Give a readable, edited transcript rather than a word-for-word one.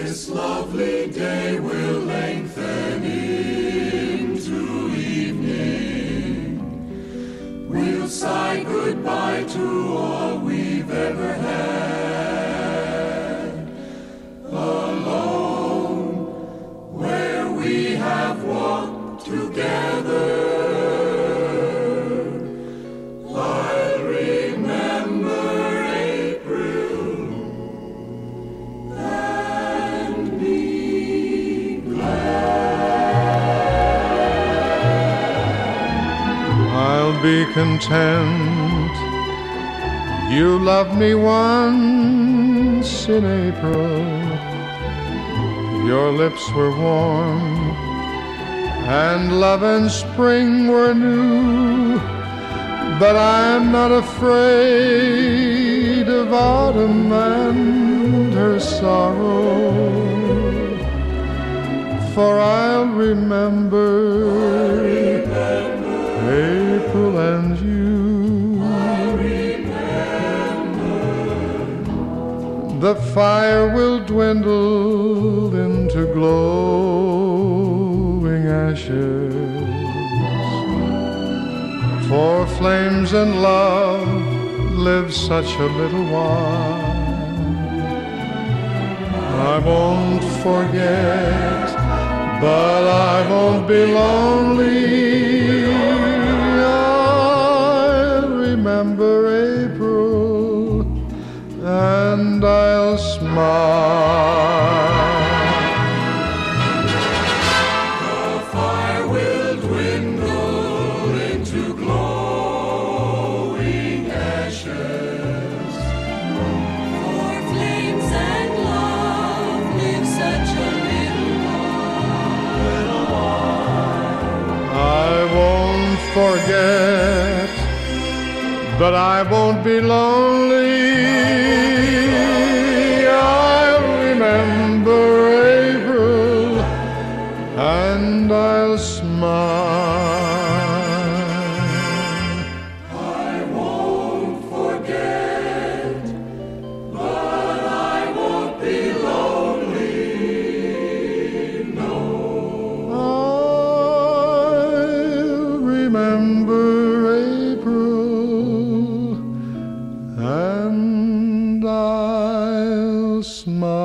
This lovely day will lengthen into evening. We'll say goodbye to all we've ever had. Alone, where we have walked together, I'll remember April and be glad. I'll be content. You loved me once in April. Your lips were warm, and love and spring were new. But I'm not afraid of autumn and her sorrow, for I'll remember April and you. The fire will dwindle into glowing ashes, for flames and love live such a little while. I won't forget, but I won't be lonely. I'll remember April and I'll smile. The fire will dwindle into glowing ashes, for flames and love live such a little while. I won't forget, but I won't be lonely. I'll remember April and I'll smile. I won't forget, but I won't be lonely, no. I'll remember April and I'll smile.